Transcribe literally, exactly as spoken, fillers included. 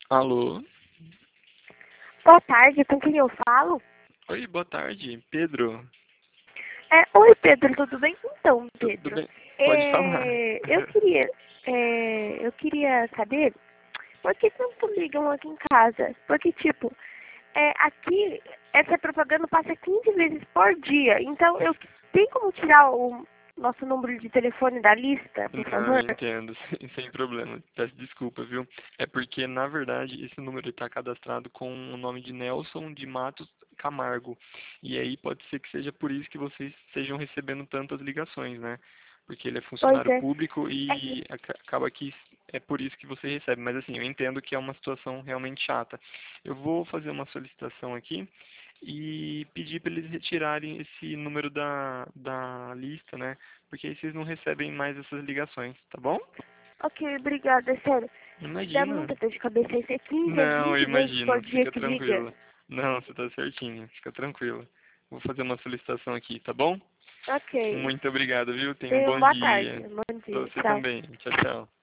Alô? Boa tarde, com quem eu falo? Oi, boa tarde, Pedro. É, oi, Pedro, tudo bem? Então, Tudo Pedro, bem? Pode falar. é, eu queria, é, eu queria saber por que tanto ligam aqui em casa? Porque, tipo, é, aqui essa propaganda passa quinze vezes por dia, então eu tenho como tirar o nosso número de telefone da lista, por Não, eu favor? entendo, sem, sem problema. Peço desculpa, viu? É porque, na verdade, esse número está cadastrado com o nome de Nelson de Matos Camargo. E aí pode ser que seja por isso que vocês estejam recebendo tantas ligações, né? Porque ele é Pois funcionário é. público É que e aca- acaba que é por isso que você recebe. Mas assim, eu entendo que é uma situação realmente chata. Eu vou fazer uma solicitação aqui e pedir para eles retirarem esse número da, da lista, né? Porque aí vocês não recebem mais essas ligações, tá bom? ok, obrigada, sério. Dá Imagina. muita dor de cabeça, isso é quinze a Não, vinte vezes por imagina. dia Fica que liga. tranquila. Não, você tá certinho. Fica tranquila. Vou fazer uma solicitação aqui, tá bom? Ok. Muito obrigado, viu? Tenha um Tenha uma bom boa tarde. dia. Bom Pra dia. você Tchau. também. Tchau, tchau.